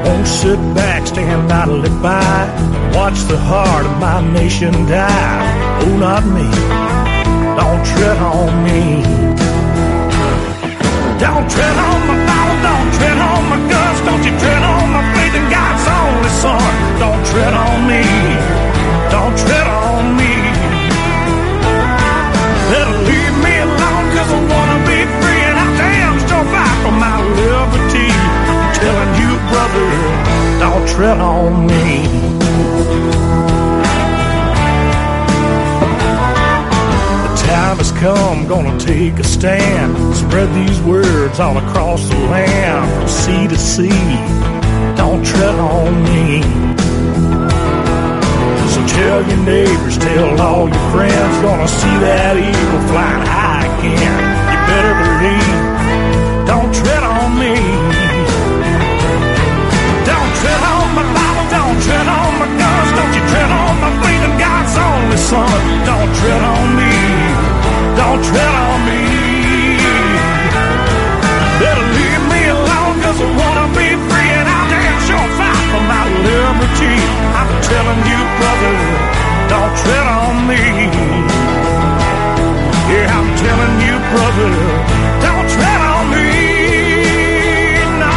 won't sit back, stand idly by, watch the heart of my nation die. Oh, not me. Don't tread on me. Don't tread on my Bible, don't tread on my guts, don't you tread on my faith in God's only Son. Don't tread on me. Don't tread on me. Better leave me alone, 'cause I wanna be free, and I damn sure fight for my liberty. I'm telling you, brother, don't tread on me. The time has come, gonna take a stand, spread these words all across the land, from sea to sea. Don't tread on me. So tell your neighbors, tell all your friends, gonna see that eagle flying high again. You better believe, don't tread on me. Don't tread on my Bible, don't tread on my guns, don't you tread on my faith in God's only Son. Don't tread on me, don't tread on me. Better leave me alone, 'cause I wanna be free, and I'll damn sure fight for my liberty. I'm telling you, brother, don't tread on me. Yeah, I'm telling you, brother, don't tread on me. No.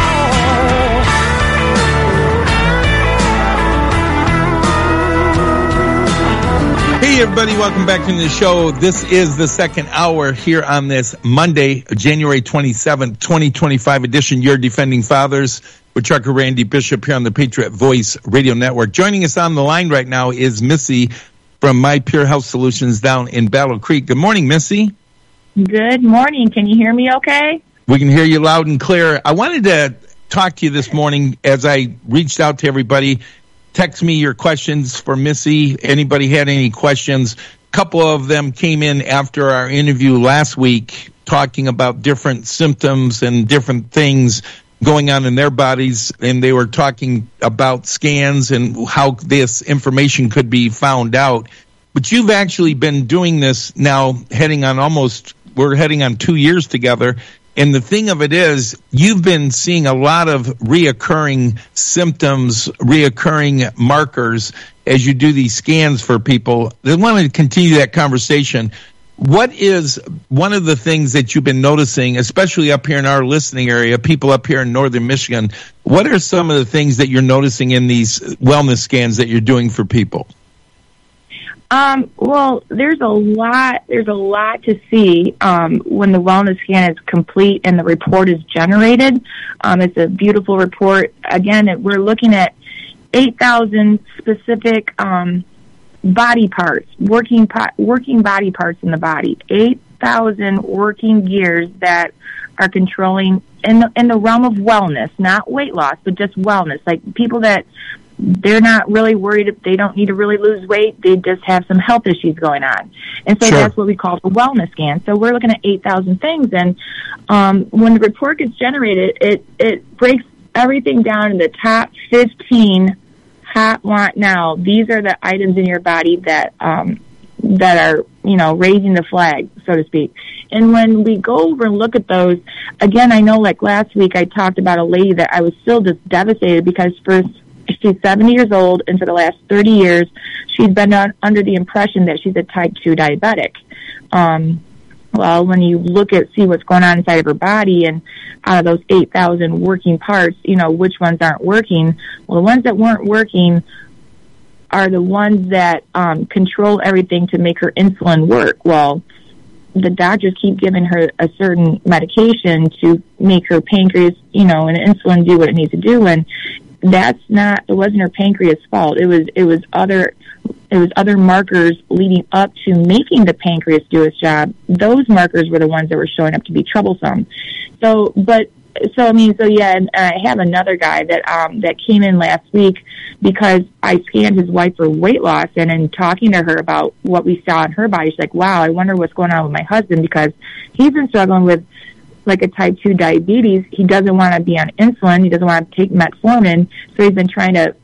Hey, everybody, welcome back to the show. This is the second hour here on this Monday, January 27th, 2025 edition, Your Defending Fathers, with Trucker Randy Bishop here on the Patriot Voice Radio Network. Joining us on the line right now is Missy from My Pure Health Solutions down in Battle Creek. Good morning, Missy. Good morning. Can you hear me okay? We can hear you loud and clear. I wanted to talk to you this morning as I reached out to everybody. Text me your questions for Missy. Anybody had any questions? A couple of them came in after our interview last week talking about different symptoms and different things going on in their bodies, and they were talking about scans and how this information could be found out. But you've actually been doing this now we're heading on 2 years together. And the thing of it is, you've been seeing a lot of reoccurring symptoms, reoccurring markers as you do these scans for people. I want to continue that conversation. What is one of the things that you've been noticing, especially up here in our listening area, people up here in northern Michigan? What are some of the things that you're noticing in these wellness scans that you're doing for people? Well, there's a lot to see when the wellness scan is complete and the report is generated. It's a beautiful report. Again, we're looking at 8,000 specific body parts, working body parts in the body. 8,000 working gears that are controlling in the realm of wellness, not weight loss, but just wellness. Like people that they're not really worried if they don't need to really lose weight. They just have some health issues going on. And so That's what we call the wellness scan. So we're looking at 8,000 things. And when the report gets generated, it breaks everything down in the top 15 hot want now. These are the items in your body that are, raising the flag, so to speak. And when we go over and look at those, again, I know like last week I talked about a lady that I was still just devastated because she's 70 years old, and for the last 30 years, she's been under the impression that she's a type 2 diabetic. Well, when you see what's going on inside of her body, and out of those 8,000 working parts, which ones aren't working? Well, the ones that weren't working are the ones that control everything to make her insulin work. Well, the doctors keep giving her a certain medication to make her pancreas, and insulin do what it needs to do, and it wasn't her pancreas' fault. It was other markers leading up to making the pancreas do its job. Those markers were the ones that were showing up to be troublesome. And I have another guy that came in last week because I scanned his wife for weight loss, and in talking to her about what we saw in her body, she's like, wow, I wonder what's going on with my husband, because he's been struggling with like a type 2 diabetes. He doesn't want to be on insulin. He doesn't want to take metformin. So he's been trying to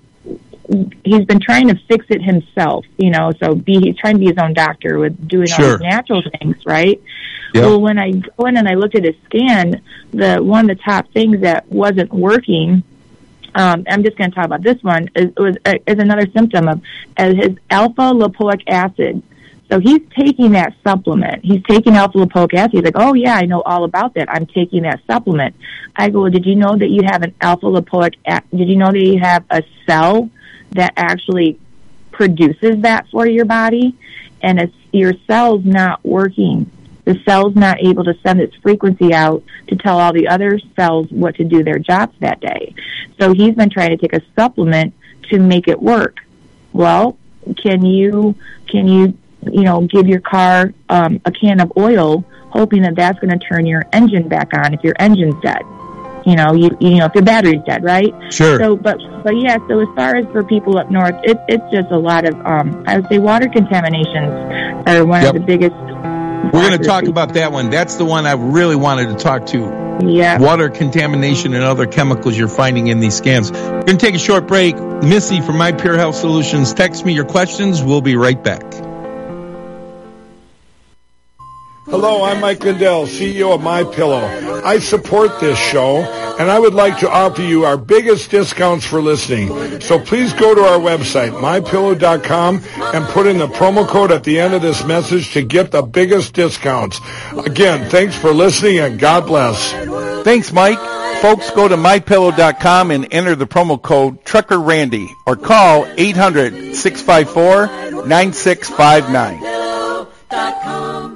fix it himself, so he's trying to be his own doctor with doing all these natural things, right? Yep. Well, when I go in and I looked at his scan, one of the top things that wasn't working, I'm just going to talk about this one, is another symptom of his alpha-lipoic acid. So he's taking that supplement. He's taking alpha-lipoic acid. He's like, oh, yeah, I know all about that. I'm taking that supplement. I go, well, did you know that you have an alpha-lipoic acid? Did you know that you have a cell that actually produces that for your body? And your cell's not working. The cell's not able to send its frequency out to tell all the other cells what to do their jobs that day. So he's been trying to take a supplement to make it work. Well, can you give your car a can of oil, hoping that that's going to turn your engine back on if your engine's dead? If your battery's dead, right? Sure. So, but yeah. So as far as for people up north, it's just a lot of I would say water contaminations are one of the biggest. We're going to talk about that one. That's the one I really wanted to talk to. Yeah. Water contamination and other chemicals you're finding in these scans. We're going to take a short break. Missy from My Pure Health Solutions, text me your questions. We'll be right back. Hello, I'm Mike Lindell, CEO of MyPillow. I support this show, and I would like to offer you our biggest discounts for listening. So please go to our website, MyPillow.com, and put in the promo code at the end of this message to get the biggest discounts. Again, thanks for listening, and God bless. Thanks, Mike. Folks, go to MyPillow.com and enter the promo code TruckerRandy or call 800-654-9659.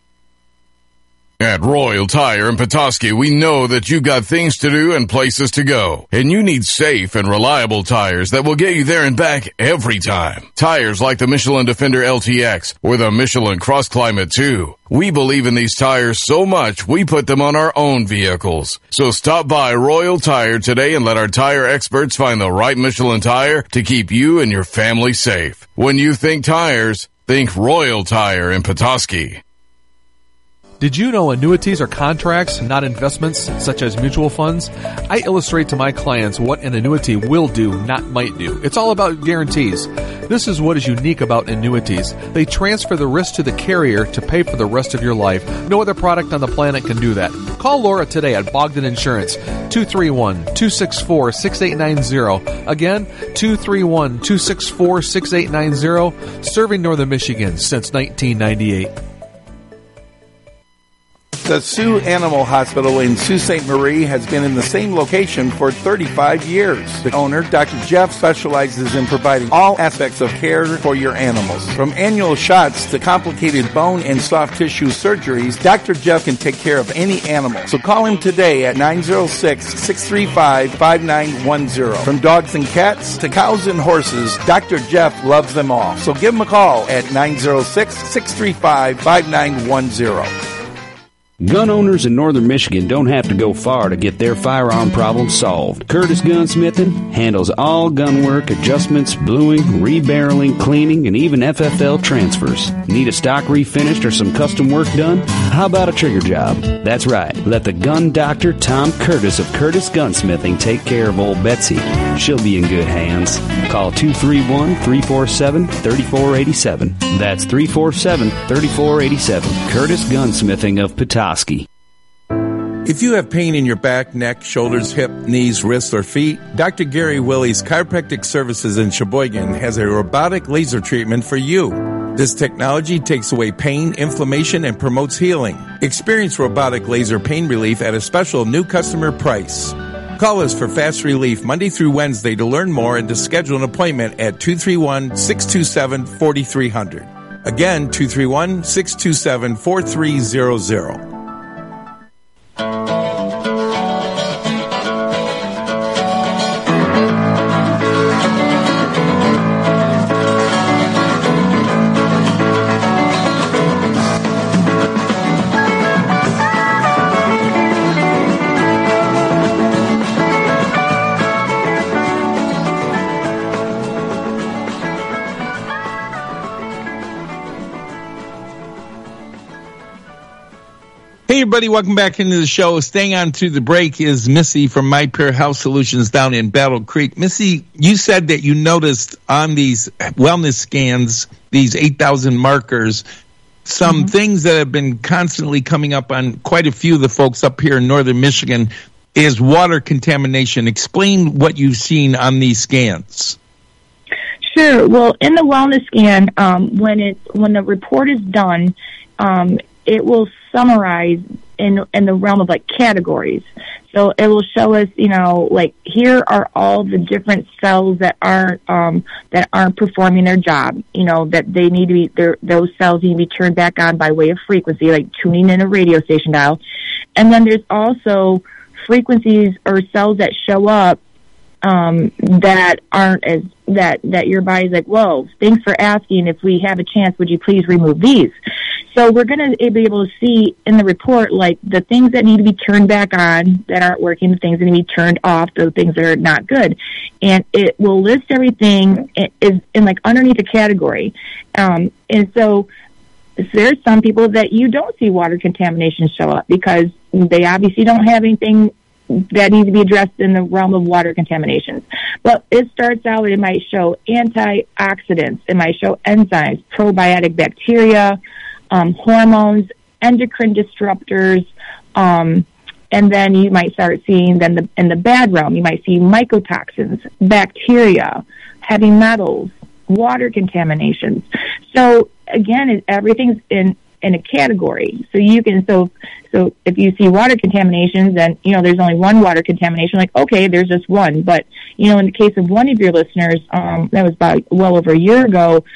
At Royal Tire in Petoskey, we know that you got things to do and places to go, and you need safe and reliable tires that will get you there and back every time. Tires like the Michelin Defender LTX or the Michelin Cross Climate 2. We believe in these tires so much, we put them on our own vehicles. So stop by Royal Tire today and let our tire experts find the right Michelin tire to keep you and your family safe. When you think tires, think Royal Tire in Petoskey. Did you know annuities are contracts, not investments, such as mutual funds? I illustrate to my clients what an annuity will do, not might do. It's all about guarantees. This is what is unique about annuities. They transfer the risk to the carrier to pay for the rest of your life. No other product on the planet can do that. Call Laura today at Bogdan Insurance, 231-264-6890. Again, 231-264-6890, serving Northern Michigan since 1998. The Sioux Animal Hospital in Sault Ste. Marie has been in the same location for 35 years. The owner, Dr. Jeff, specializes in providing all aspects of care for your animals. From annual shots to complicated bone and soft tissue surgeries, Dr. Jeff can take care of any animal. So call him today at 906-635-5910. From dogs and cats to cows and horses, Dr. Jeff loves them all. So give him a call at 906-635-5910. Gun owners in northern Michigan don't have to go far to get their firearm problems solved. Curtis Gunsmithing handles all gun work, adjustments, bluing, rebarreling, cleaning, and even FFL transfers. Need a stock refinished or some custom work done? How about a trigger job? That's right. Let the gun doctor, Tom Curtis of Curtis Gunsmithing, take care of old Betsy. She'll be in good hands. Call 231-347-3487. That's 347-3487. Curtis Gunsmithing of Petoskey. If you have pain in your back, neck, shoulders, hip, knees, wrists, or feet, Dr. Gary Willie's Chiropractic Services in Sheboygan has a robotic laser treatment for you. This technology takes away pain, inflammation, and promotes healing. Experience robotic laser pain relief at a special new customer price. Call us for fast relief Monday through Wednesday to learn more and to schedule an appointment at 231-627-4300. Again, 231-627-4300. Hey everybody, welcome back into the show. Staying on through the break is Missy from My Pure Health Solutions down in Battle Creek. Missy, you said that you noticed on these wellness scans, these 8,000 markers, some things that have been constantly coming up on quite a few of the folks up here in northern Michigan. is water contamination. Explain what you've seen on these scans. Sure. Well, in the wellness scan, when the report is done, it will summarize in the realm of like categories. So it will show us, like here are all the different cells that aren't performing their job. That they need to be those cells need to be turned back on by way of frequency, like tuning in a radio station dial. And then there's also frequencies or cells that show up that aren't as that your body's like, whoa, thanks for asking. If we have a chance, would you please remove these? So we're going to be able to see in the report, like, the things that need to be turned back on that aren't working, the things that need to be turned off, the things that are not good. And it will list everything in like underneath a category. And so there's some people that you don't see water contamination show up because they obviously don't have anything that needs to be addressed in the realm of water contaminations. But it starts out, it might show antioxidants, it might show enzymes, probiotic bacteria, hormones, endocrine disruptors, and then you might start seeing in the bad realm, you might see mycotoxins, bacteria, heavy metals, water contaminations. So again, everything's in a category. So you can, so if you see water contaminations, then, there's only one water contamination, like, okay, there's just one. But, in the case of one of your listeners, that was about well over a year ago,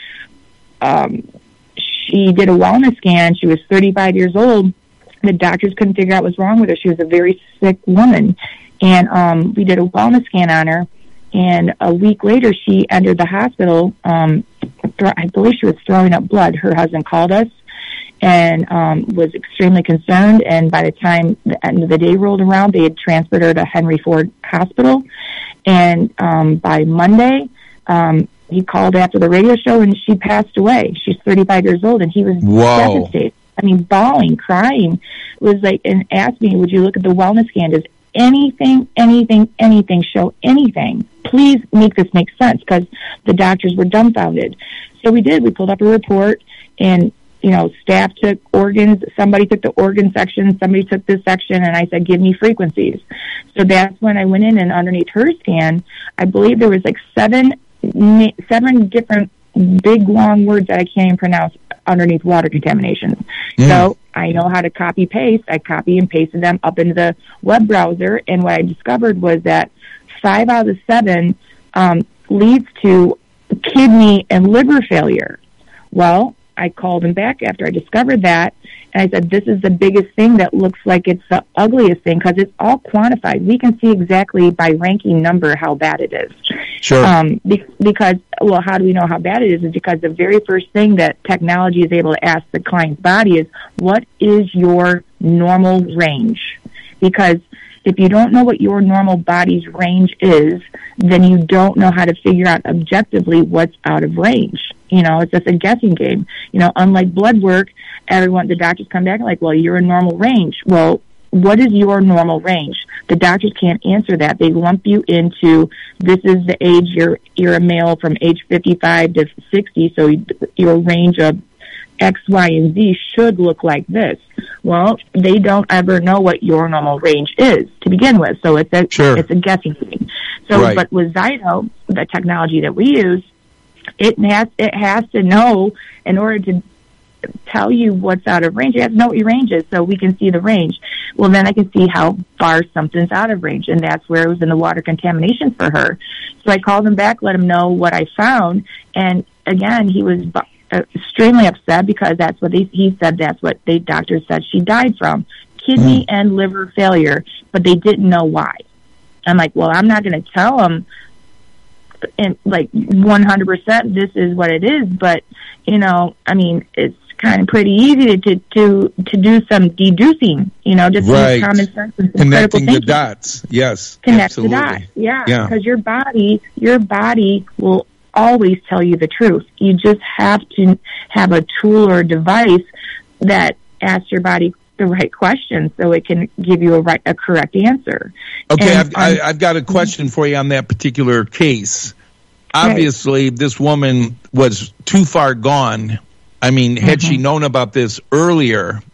she did a wellness scan. She was 35 years old. The doctors couldn't figure out what's wrong with her. She was a very sick woman. And we did a wellness scan on her. And a week later, she entered the hospital. I believe she was throwing up blood. Her husband called us and was extremely concerned. And by the time the end of the day rolled around, they had transferred her to Henry Ford Hospital. And by Monday, he called after the radio show, and she passed away. She's 35 years old, and he was devastated. I mean, bawling, crying. It was like, and asked me, would you look at the wellness scan? Does anything show anything? Please make this make sense, because the doctors were dumbfounded. So we did. We pulled up a report, and staff took organs. Somebody took the organ section. Somebody took this section, and I said, give me frequencies. So that's when I went in, and underneath her scan, I believe there was like seven different big long words that I can't even pronounce underneath water contamination. So I know how to copy paste. I copy and pasted them up into the web browser, and what I discovered was that 5 out of the 7 leads to kidney and liver failure. Well, I called him back after I discovered that, and I said, this is the biggest thing that looks like it's the ugliest thing, because it's all quantified. We can see exactly by ranking number how bad it is. Sure. Because, how do we know how bad it is? Is because the very first thing that technology is able to ask the client's body is, what is your normal range? Because if you don't know what your normal body's range is, then you don't know how to figure out objectively what's out of range. It's just a guessing game. Unlike blood work, the doctors come back and like, well, you're in normal range. Well, what is your normal range? The doctors can't answer that. They lump you into, this is the age, you're a male from age 55 to 60, so your range of X, Y, and Z should look like this. Well, they don't ever know what your normal range is to begin with, so it's a guessing game. So, right. But with Zyto, the technology that we use, it has to know, in order to tell you what's out of range, you have to know what your range is, so we can see the range. Well, then I can see how far something's out of range, and that's where it was in the water contamination for her. So I called him back, let him know what I found, and again, he was extremely upset, because that's what he said, that's what the doctors said she died from, kidney and liver failure, but they didn't know why. I'm like, well, I'm not going to tell them, and like 100% this is what it is, but it's kind of pretty easy to do some deducing, just use common sense and connecting the dots. Yes, connect absolutely. the dots. Yeah, because your body will always tell you the truth. You just have to have a tool or a device that asks your body the right question, so it can give you a correct answer. Okay, and I've got a question for you on that particular case. Obviously, this woman was too far gone. I mean, had she known about this earlier,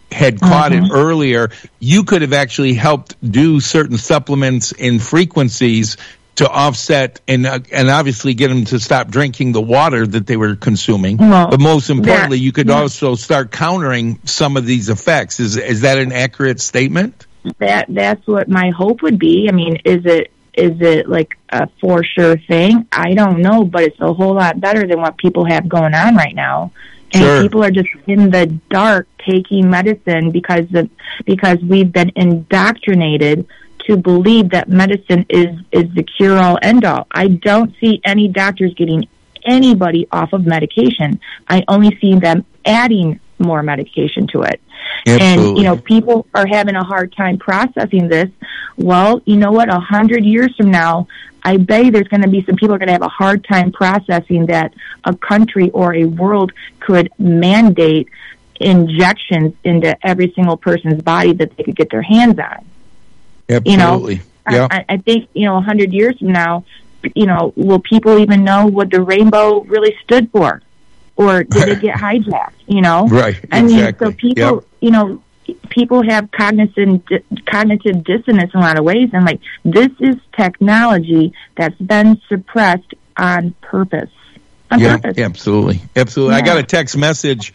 had caught it earlier, you could have actually helped do certain supplements and frequencies to offset and obviously get them to stop drinking the water that they were consuming. Well, but most importantly, you could also start countering some of these effects. Is that an accurate statement? That's what my hope would be. I mean, is it like a for sure thing? I don't know, but it's a whole lot better than what people have going on right now. And people are just in the dark taking medicine because we've been indoctrinated to believe that medicine is the cure-all, end-all. I don't see any doctors getting anybody off of medication. I only see them adding more medication to it. Absolutely. And, people are having a hard time processing this. Well, you know what? 100 years from now, I bet there's going to be some people are going to have a hard time processing that a country or a world could mandate injections into every single person's body that they could get their hands on. Absolutely. I think, 100 years from now, will people even know what the rainbow really stood for? Or did it get hijacked, Right, exactly. I mean, so people, people have cognitive dissonance in a lot of ways. And, this is technology that's been suppressed on purpose. Absolutely. Absolutely. Yeah. I got a text message.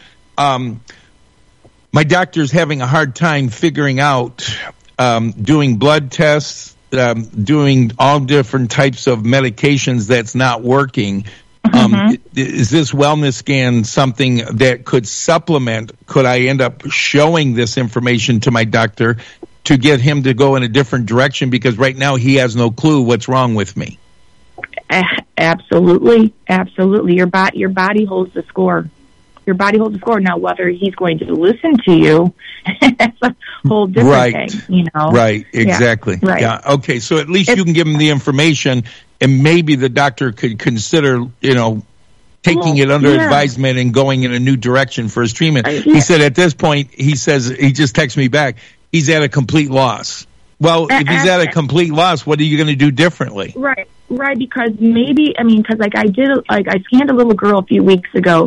My doctor's having a hard time figuring out doing blood tests, doing all different types of medications that's not working. Is this wellness scan something that could supplement? Could I end up showing this information to my doctor to get him to go in a different direction? Because right now he has no clue what's wrong with me. Absolutely. Your body holds the score. Your body holds the score. Now, whether he's going to listen to you, that's a whole different thing, Right, exactly. Yeah, right. Yeah. Okay, so at least you can give him the information, and maybe the doctor could consider, taking it under advisement and going in a new direction for his treatment. He said at this point, he just texted me back, he's at a complete loss. Well, if he's at a complete loss, what are you going to do differently? Right, because because I scanned a little girl a few weeks ago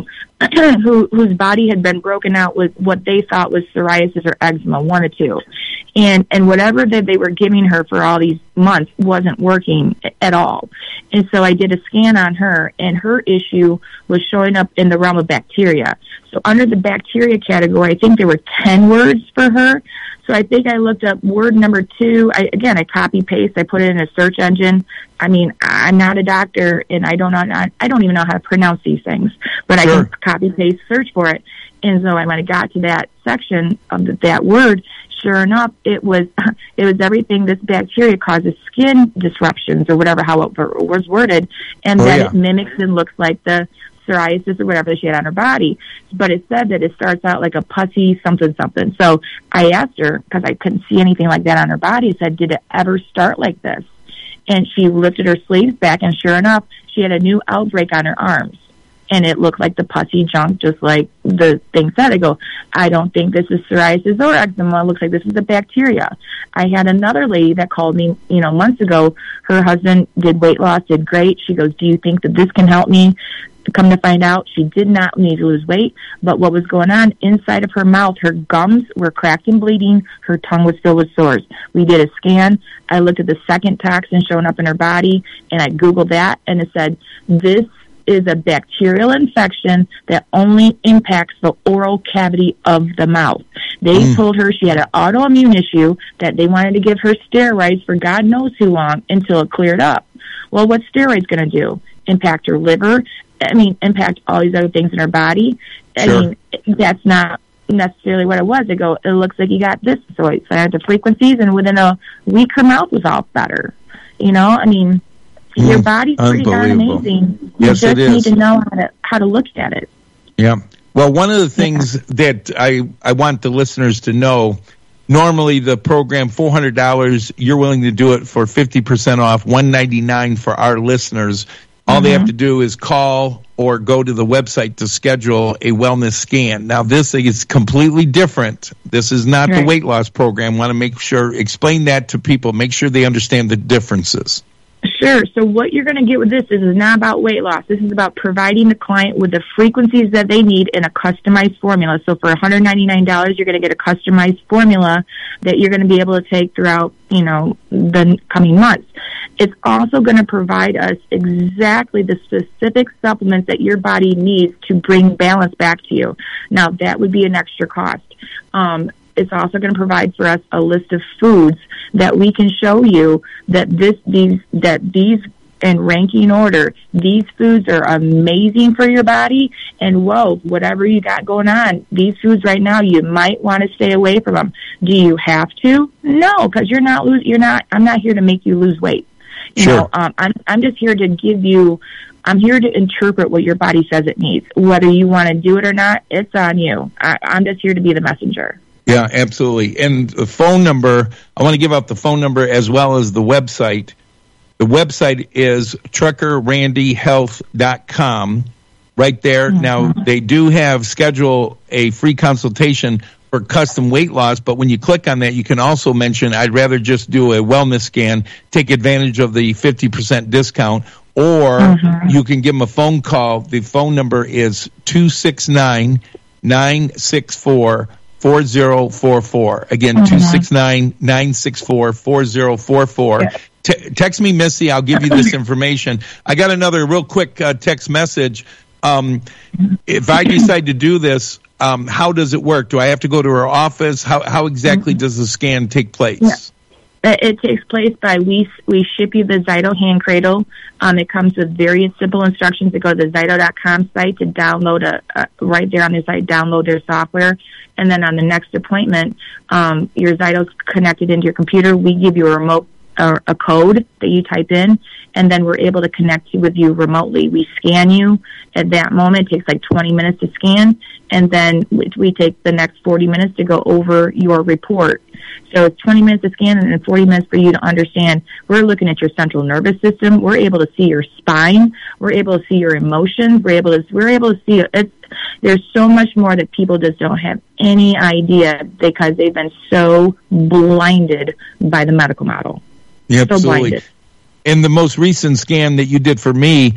whose body had been broken out with what they thought was psoriasis or eczema, one or two. And whatever that they were giving her for all these months wasn't working at all. And so I did a scan on her, and her issue was showing up in the realm of bacteria. So under the bacteria category, I think there were 10 words for her. So I think I looked up word number 2. I copy paste. I put it in a search engine. I mean, I'm not a doctor, and I don't even know how to pronounce these things, but I can copy paste search for it. And so when I got to that section of that word, sure enough, it was everything this bacteria causes skin disruptions or whatever, how it was worded, and it mimics and looks like the psoriasis or whatever she had on her body. But it said that it starts out like a pussy something. So I asked her, because I couldn't see anything like that on her body, I said, did it ever start like this? And she lifted her sleeves back, and sure enough, she had a new outbreak on her arms. And it looked like the pussy junk, just like the thing said. I go, I don't think this is psoriasis or eczema. It looks like this is a bacteria. I had another lady that called me, months ago. Her husband did weight loss, did great. She goes, do you think that this can help me? Come to find out, she did not need to lose weight, but what was going on inside of her mouth, her gums were cracked and bleeding, her tongue was filled with sores. We did a scan. I looked at the second toxin showing up in her body, and I Googled that, and it said, this is a bacterial infection that only impacts the oral cavity of the mouth. They told her she had an autoimmune issue, that they wanted to give her steroids for God knows how long until it cleared up. Well, what's steroids going to do? Impact her liver? Impact all these other things in her body. That's not necessarily what it was. They go, it looks like you got this. So I had the frequencies, and within a week, her mouth was all better. Your body's pretty darn amazing. Yes, you just need to know how to look at it. Yeah. Well, one of the things that I want the listeners to know, normally the program, $400, you're willing to do it for 50% off, $199 for our listeners. All they have to do is call or go to the website to schedule a wellness scan. Now, this is completely different. This is not the weight loss program. Want to explain that to people, make sure they understand the differences. Sure. So what you're going to get with this is not about weight loss. This is about providing the client with the frequencies that they need in a customized formula. So for $199, you're going to get a customized formula that you're going to be able to take throughout, the coming months. It's also going to provide us exactly the specific supplements that your body needs to bring balance back to you. Now, that would be an extra cost. It's also going to provide for us a list of foods that we can show you that these in ranking order, these foods are amazing for your body. And whatever you got going on, these foods right now, you might want to stay away from them. Do you have to? No, because I'm not here to make you lose weight. Sure. I'm just here to give you. I'm here to interpret what your body says it needs. Whether you want to do it or not, it's on you. I'm just here to be the messenger. Yeah, absolutely. And the phone number, I want to give out the phone number as well as the website. The website is truckerrandyhealth.com. Right there. Mm-hmm. Now, they do schedule a free consultation for custom weight loss, but when you click on that, you can also mention, I'd rather just do a wellness scan, take advantage of the 50% discount, or you can give them a phone call. The phone number is 269-964-4044. Again, 269-964-4044. Text me, Missy. I'll give you this information. I got another real quick text message. If I decide to do this, how does it work? Do I have to go to her office? How exactly does the scan take place? Yeah. It takes place by we ship you the Zyto hand cradle. It comes with very simple instructions to go to the Zyto.com site to download right there on the site, download their software. And then on the next appointment, your Zyto's connected into your computer. We give you a code that you type in, and then we're able to connect with you remotely. We scan you at that moment. It takes like 20 minutes to scan, and then we take the next 40 minutes to go over your report. So it's 20 minutes to scan and then 40 minutes for you to understand. We're looking at your central nervous system. We're able to see your spine. We're able to see your emotions. We're able to see it. There's so much more that people just don't have any idea because they've been so blinded by the medical model. Yeah, absolutely. In the most recent scan that you did for me,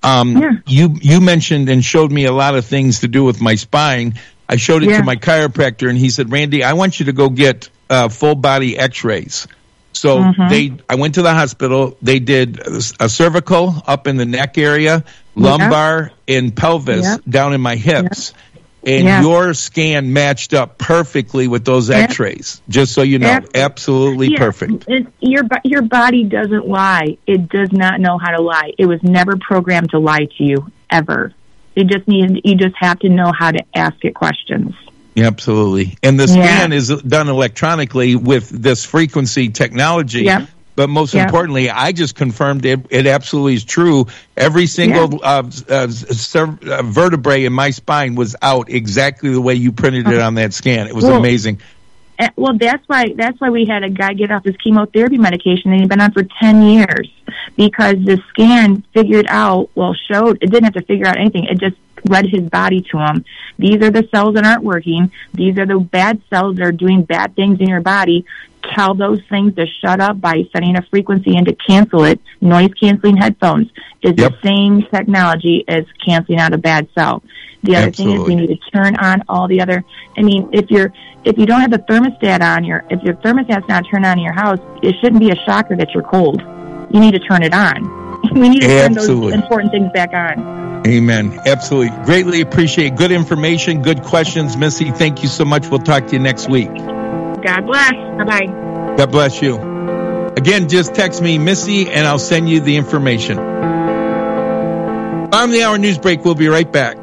you mentioned and showed me a lot of things to do with my spine. I showed it to my chiropractor, and he said, Randy, I want you to go get full body x-rays. So I went to the hospital. They did a cervical up in the neck area, lumbar and pelvis down in my hips. And your scan matched up perfectly with those x-rays, just so you know. Absolutely perfect. Your body doesn't lie. It does not know how to lie. It was never programmed to lie to you, ever. You just have to know how to ask it questions. Yeah, absolutely. And the scan is done electronically with this frequency technology. Yep. But most importantly, I just confirmed it absolutely is true. Every single vertebrae in my spine was out exactly the way you printed it on that scan. It was amazing. Well, that's why we had a guy get off his chemotherapy medication, and he'd been on for 10 years because the scan showed it didn't have to figure out anything. It just read his body to him. These are the cells that aren't working. These are the bad cells that are doing bad things in your body. Tell those things to shut up by setting a frequency and to cancel it. Noise canceling headphones is the same technology as canceling out a bad cell. The other thing is we need to turn on all the other. I mean, if you don't have the thermostat on if your thermostat's not turned on in your house, it shouldn't be a shocker that you're cold. You need to turn it on. We need to turn those important things back on. Amen. Absolutely. Greatly appreciate good information, good questions. Missy, thank you so much. We'll talk to you next week. God bless. Bye-bye. God bless you. Again, just text me, Missy, and I'll send you the information. Bottom of the hour news break. We'll be right back.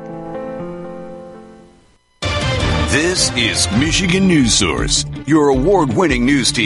This is Michigan News Source, your award-winning news team.